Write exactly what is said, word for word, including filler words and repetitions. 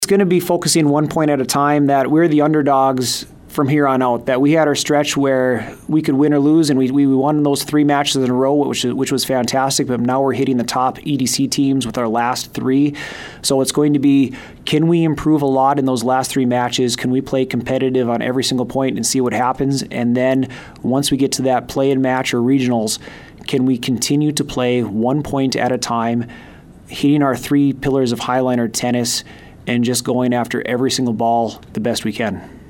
It's going to be focusing one point at a time, that we're the underdogs from here on out, that we had our stretch where we could win or lose, and we, we won those three matches in a row, which, which was fantastic, but now we're hitting the top E D C teams with our last three. So it's going to be, can we improve a lot in those last three matches? Can we play competitive on every single point and see what happens? And then once we get to that play-in match or regionals, can we continue to play one point at a time, hitting our three pillars of Highliner tennis, and just going after every single ball the best we can?